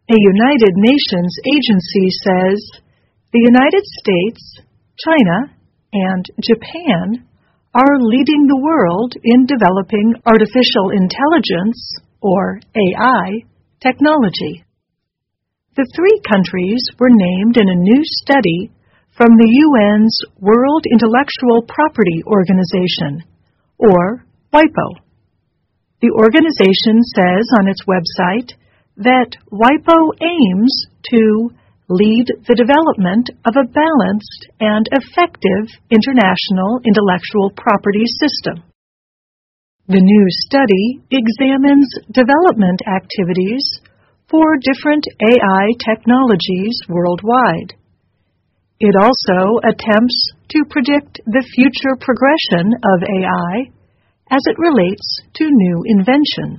A United Nations agency says the United States, China, and Japan are leading the world in developing artificial intelligence, or AI, technology. The three countries were named in a new study from the UN's World Intellectual Property Organization, or WIPO. The organization says on its website that WIPO aims to lead the development of a balanced and effective international intellectual property system. The new study examines development activities for different AI technologies worldwide. It also attempts to predict the future progression of AI as it relates to new inventions.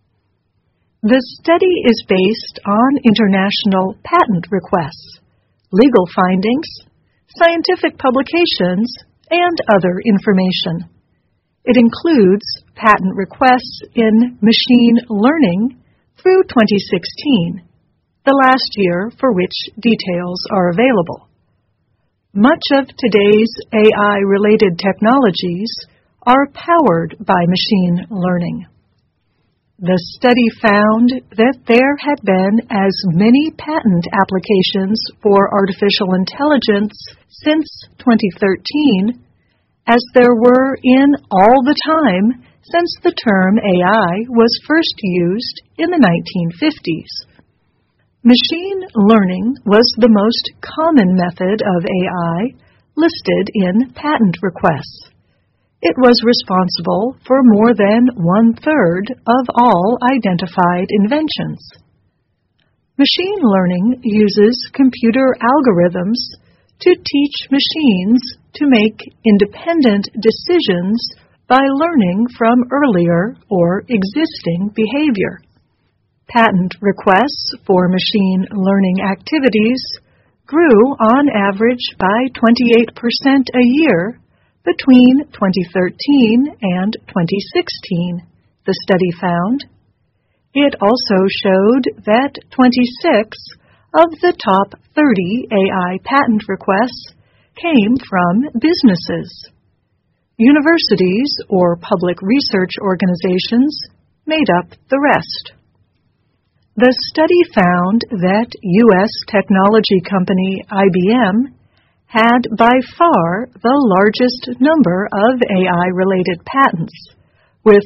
The study is based on international patent requests, legal findings, scientific publications, and other information. It includes patent requests in machine learning through 2016, the last year for which details are available. Much of today's AI-related technologies are powered by machine learning. The study found that there had been as many patent applications for artificial intelligence since 2013 as there were in all the time since the term AI was first used in the 1950s. Machine learning was the most common method of AI listed in patent requests. It was responsible for more than 1/3 of all identified inventions. Machine learning uses computer algorithms to teach machines to make independent decisions by learning from earlier or existing behavior. Patent requests for machine learning activities grew on average by 28% a year between 2013 and 2016, the study found. It also showed that 26 of the top 30 AI patent requests came from businesses. Universities or public research organizations made up the rest. The study found that U.S. technology company IBM had by far the largest number of AI-related patents, with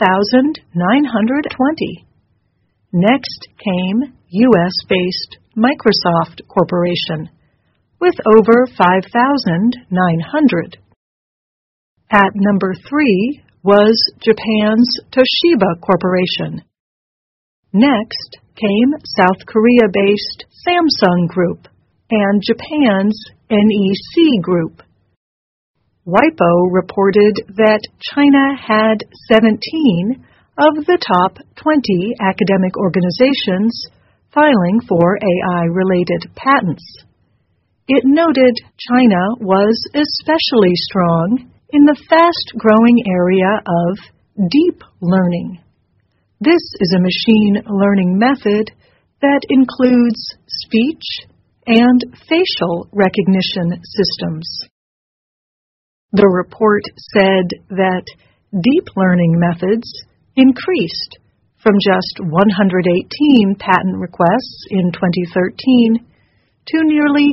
8,920. Next came U.S.-based Microsoft Corporation, with over 5,900. At number 3 was Japan's Toshiba Corporation. Next came South Korea-based Samsung Group and Japan's NEC Group. WIPO reported that China had 17 of the top 20 academic organizations filing for AI-related patents. It noted China was especially strong in the fast-growing area of deep learning. This is a machine learning method that includes speech and facial recognition systems. The report said that deep learning methods increased from just 118 patent requests in 2013 to nearly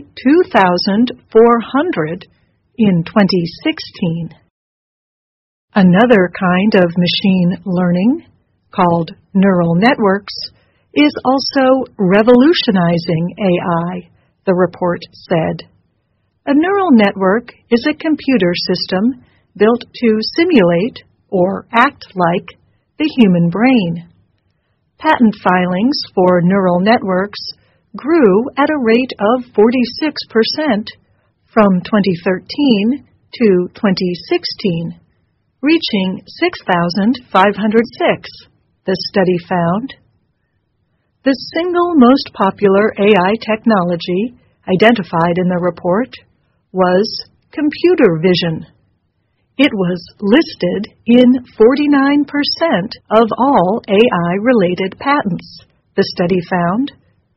2,400 in 2016. Another kind of machine learning, called neural networks, is also revolutionizing AI, the report said. A neural network is a computer system built to simulate or act like the human brain. Patent filings for neural networks grew at a rate of 46% from 2013 to 2016, reaching 6,506, the study found. The single most popular AI technology identified in the report was computer vision. It was listed in 49% of all AI-related patents, the study found,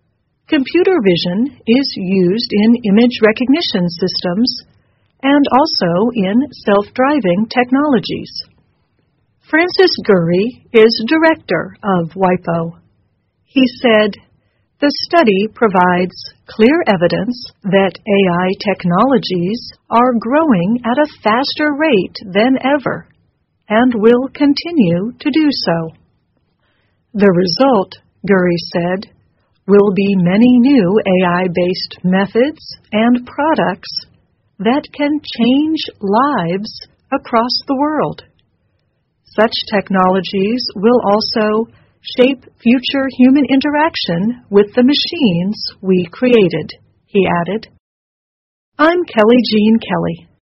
Computer vision is used in image recognition systems and also in self-driving technologies. Francis Gurry is director of WIPO. He said, "The study provides clear evidence that AI technologies are growing at a faster rate than ever and will continue to do so. The result," Gurry said, "will be many new AI-based methods and products that can change lives across the world. Such technologies will also shape future human interaction with the machines we created," he added. I'm Kelly Jean Kelly.